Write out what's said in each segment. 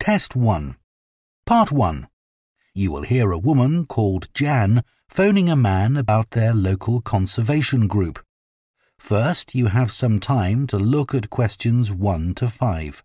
Test 1. Part 1. You will hear a woman called Jan phoning a man about their local conservation group. First, you have some time to look at questions 1 to 5.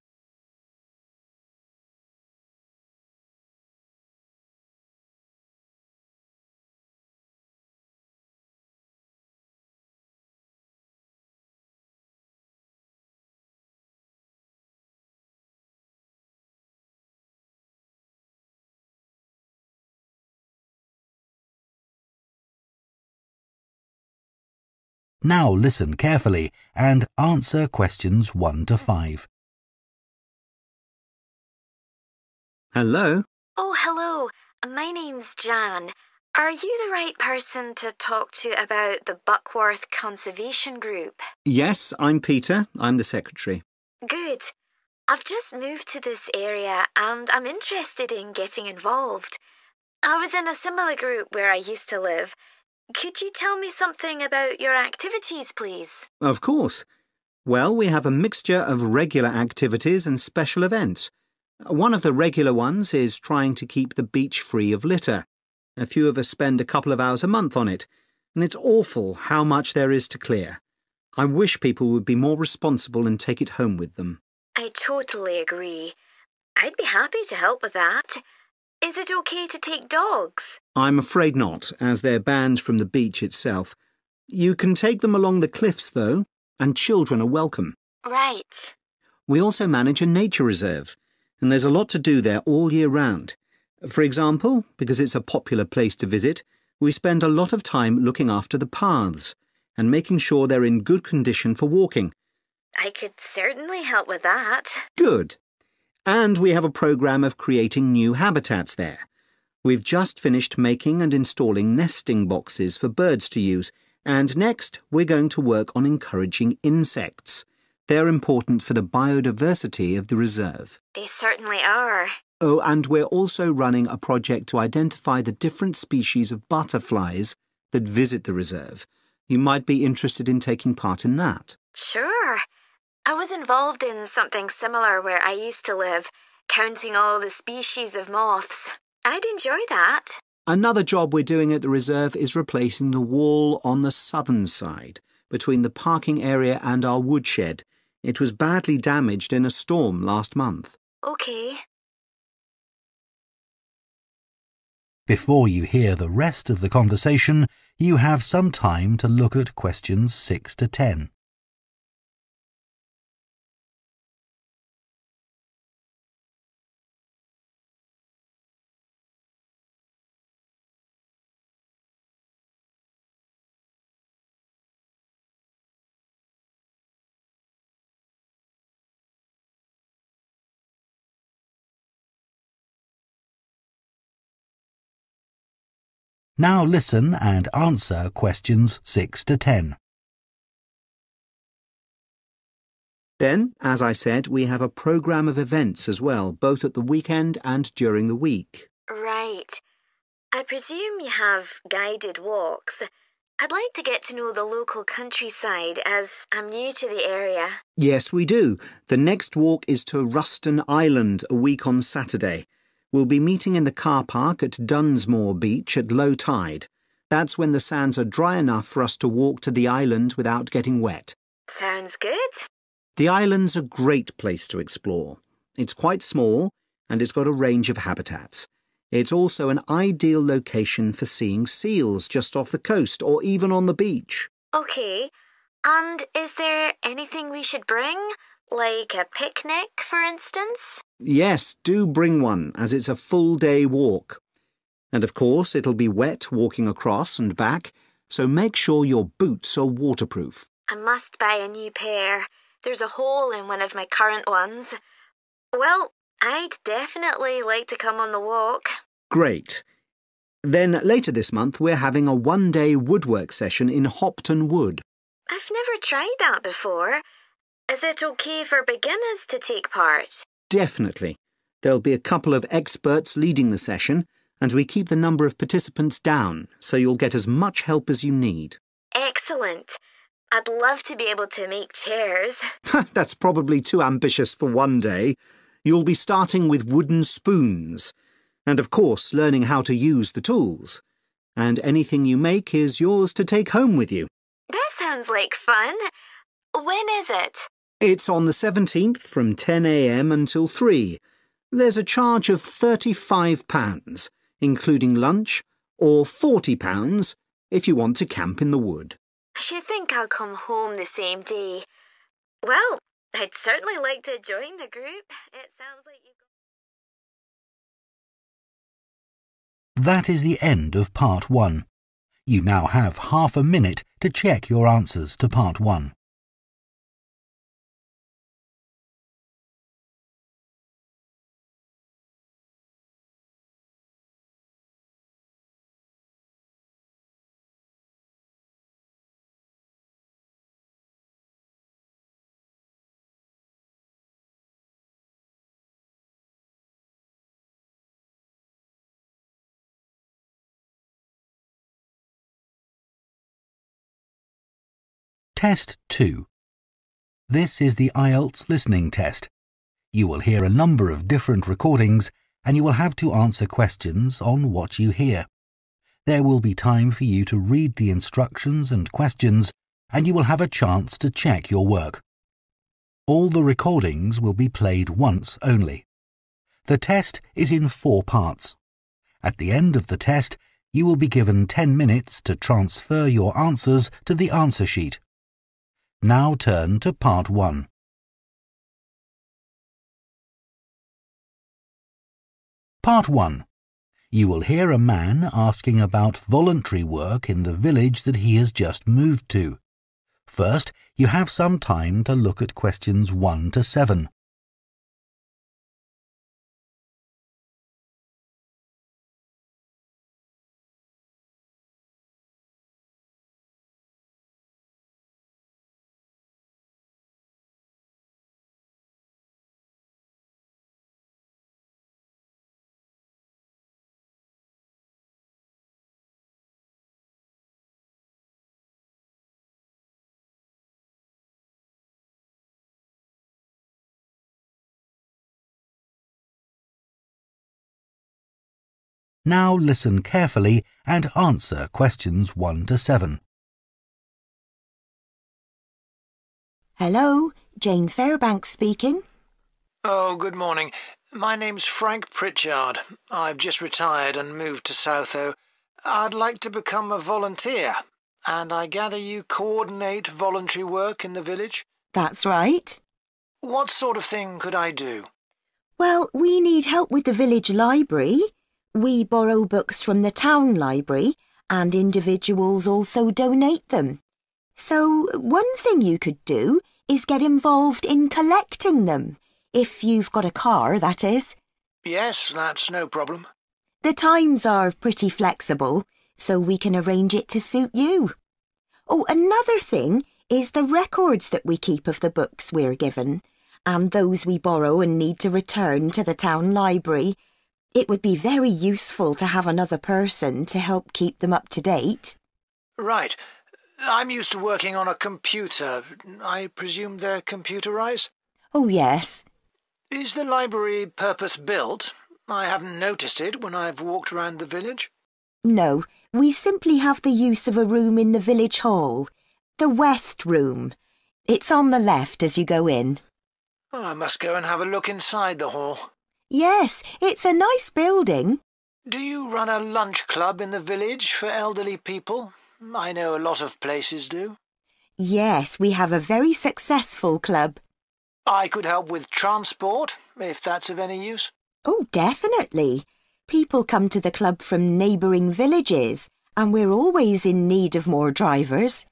Now listen carefully and answer questions 1 to 5. Hello? Oh, hello. My name's Jan. Are you the right person to talk to about the Buckworth Conservation Group? Yes, I'm Peter. I'm the secretary. Good. I've just moved to this area and I'm interested in getting involved. I was in a similar group where I used to live. Could you tell me something about your activities, please? Of course. Well, we have a mixture of regular activities and special events. One of the regular ones is trying to keep the beach free of litter. A few of us spend a couple of hours a month on it, and it's awful how much there is to clear. I wish people would be more responsible and take it home with them. I totally agree. I'd be happy to help with that. Is it okay to take dogs? I'm afraid not, as they're banned from the beach itself. You can take them along the cliffs, though, and children are welcome. Right. We also manage a nature reserve, and there's a lot to do there all year round. For example, because it's a popular place to visit, we spend a lot of time looking after the paths and making sure they're in good condition for walking. I could certainly help with that. Good. And we have a programme of creating new habitats there. We've just finished making and installing nesting boxes for birds to use, and next we're going to work on encouraging insects. They're important for the biodiversity of the reserve. They certainly are. Oh, and we're also running a project to identify the different species of butterflies that visit the reserve. You might be interested in taking part in that. Sure. I was involved in something similar where I used to live, counting all the species of moths. I'd enjoy that. Another job we're doing at the reserve is replacing the wall on the southern side, between the parking area and our woodshed. It was badly damaged in a storm last month. Okay. Before you hear the rest of the conversation, you have some time to look at questions 6 to 10. Now listen and answer questions 6 to 10. Then, as I said, we have a programme of events as well, both at the weekend and during the week. Right. I presume you have guided walks. I'd like to get to know the local countryside as I'm new to the area. Yes, we do. The next walk is to Ruston Island a week on Saturday. We'll be meeting in the car park at Dunsmore Beach at low tide. That's when the sands are dry enough for us to walk to the island without getting wet. Sounds good. The island's a great place to explore. It's quite small, and it's got a range of habitats. It's also an ideal location for seeing seals just off the coast or even on the beach. Okay. And is there anything we should bring? Like a picnic, for instance? Yes, do bring one, as it's a full-day walk. And of course, it'll be wet walking across and back, so make sure your boots are waterproof. I must buy a new pair. There's a hole in one of my current ones. Well, I'd definitely like to come on the walk. Great. Then later this month, we're having a one-day woodwork session in Hopton Wood. I've never tried that before. Is it okay for beginners to take part? Definitely. There'll be a couple of experts leading the session, and we keep the number of participants down, so you'll get as much help as you need. Excellent. I'd love to be able to make chairs. That's probably too ambitious for one day. You'll be starting with wooden spoons, and of course learning how to use the tools. And anything you make is yours to take home with you. That sounds like fun. When is it? It's on the 17th from 10 a.m. until 3. There's a charge of £35, including lunch, or £40 if you want to camp in the wood. I should think I'll come home the same day. Well, I'd certainly like to join the group. It sounds like you've got... That is the end of Part 1. You now have half a minute to check your answers to Part 1. Test 2. This is the IELTS listening test. You will hear a number of different recordings and you will have to answer questions on what you hear. There will be time for you to read the instructions and questions and you will have a chance to check your work. All the recordings will be played once only. The test is in 4 parts. At the end of the test, you will be given 10 minutes to transfer your answers to the answer sheet. Now turn to Part 1. Part 1. You will hear a man asking about voluntary work in the village that he has just moved to. First, you have some time to look at questions 1 to 7. Now listen carefully and answer questions 1 to 7. Hello, Jane Fairbanks speaking. Oh, good morning. My name's Frank Pritchard. I've just retired and moved to Southo. I'd like to become a volunteer, and I gather you coordinate voluntary work in the village? That's right. What sort of thing could I do? Well, we need help with the village library. We borrow books from the town library, and individuals also donate them. So one thing you could do is get involved in collecting them, if you've got a car, that is. Yes, that's no problem. The times are pretty flexible, so we can arrange it to suit you. Oh, another thing is the records that we keep of the books we're given, and those we borrow and need to return to the town library. It would be very useful to have another person to help keep them up to date. Right. I'm used to working on a computer. I presume they're computerized? Oh, yes. Is the library purpose-built? I haven't noticed it when I've walked around the village. No, we simply have the use of a room in the village hall. The West Room. It's on the left as you go in. Oh, I must go and have a look inside the hall. Yes, it's a nice building. Do you run a lunch club in the village for elderly people? I know a lot of places do. Yes, we have a very successful club. I could help with transport, if that's of any use. Oh, definitely. People come to the club from neighbouring villages, and we're always in need of more drivers.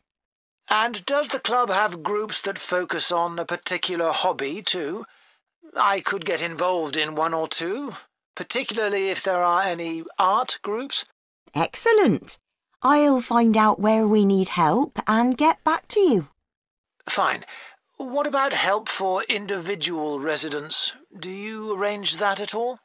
And does the club have groups that focus on a particular hobby too? I could get involved in 1 or 2, particularly if there are any art groups. Excellent. I'll find out where we need help and get back to you. Fine. What about help for individual residents? Do you arrange that at all?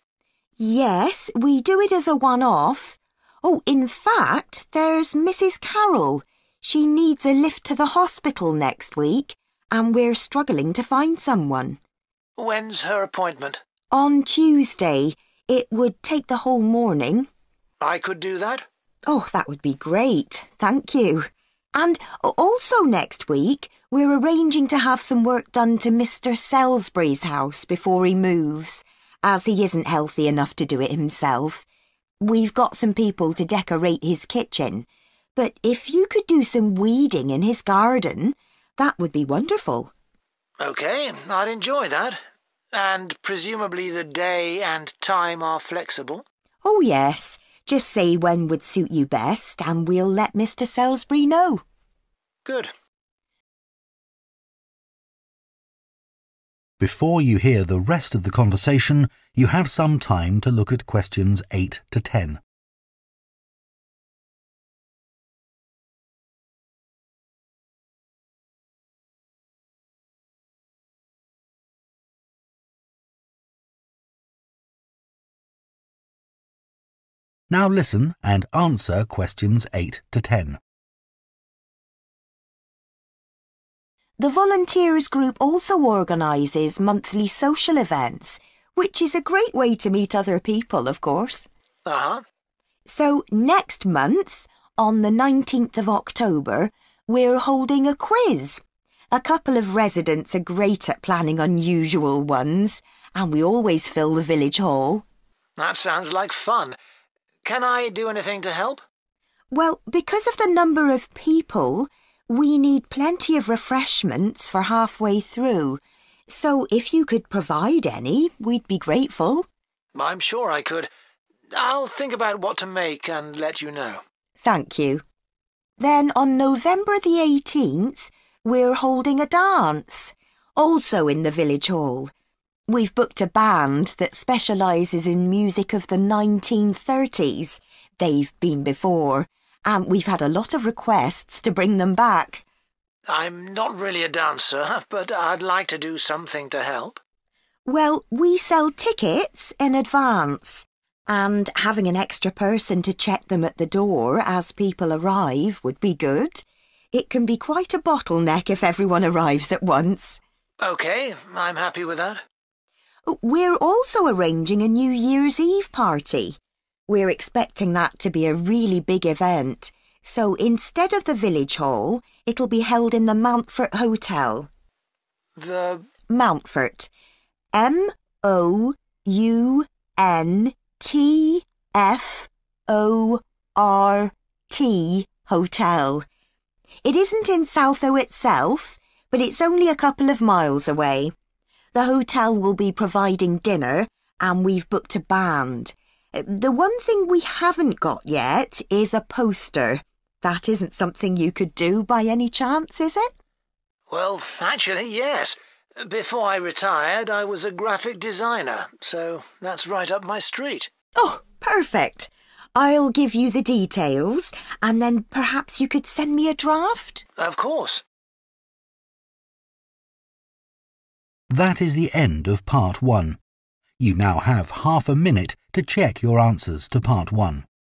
Yes, we do it as a one-off. Oh, in fact, there's Mrs. Carroll. She needs a lift to the hospital next week, and we're struggling to find someone. When's her appointment? On Tuesday. It would take the whole morning. I could do that? Oh, that would be great. Thank you. And also next week, we're arranging to have some work done to Mr. Salisbury's house before he moves, as he isn't healthy enough to do it himself. We've got some people to decorate his kitchen, but if you could do some weeding in his garden, that would be wonderful. OK, I'd enjoy that. And presumably the day and time are flexible? Oh, yes. Just say when would suit you best and we'll let Mr. Salisbury know. Good. Before you hear the rest of the conversation, you have some time to look at questions 8 to 10. Now listen and answer questions 8 to 10. The volunteers group also organises monthly social events, which is a great way to meet other people, of course. Uh-huh. So next month, on the 19th of October, we're holding a quiz. A couple of residents are great at planning unusual ones, and we always fill the village hall. That sounds like fun. Can I do anything to help? Well, because of the number of people, we need plenty of refreshments for halfway through. So if you could provide any, we'd be grateful. I'm sure I could. I'll think about what to make and let you know. Thank you. Then on November the 18th, we're holding a dance, also in the village hall. We've booked a band that specialises in music of the 1930s. They've been before, and we've had a lot of requests to bring them back. I'm not really a dancer, but I'd like to do something to help. Well, we sell tickets in advance, and having an extra person to check them at the door as people arrive would be good. It can be quite a bottleneck if everyone arrives at once. OK, I'm happy with that. We're also arranging a New Year's Eve party. We're expecting that to be a really big event. So instead of the village hall, it'll be held in the Mountfort Hotel. The... Mountfort. M-O-U-N-T-F-O-R-T Hotel. It isn't in Southo itself, but it's only a couple of miles away. The hotel will be providing dinner, and we've booked a band. The one thing we haven't got yet is a poster. That isn't something you could do by any chance, is it? Well, actually, yes. Before I retired, I was a graphic designer, so that's right up my street. Oh, perfect. I'll give you the details, and then perhaps you could send me a draft? Of course. That is the end of part 1. You now have half a minute to check your answers to part 1.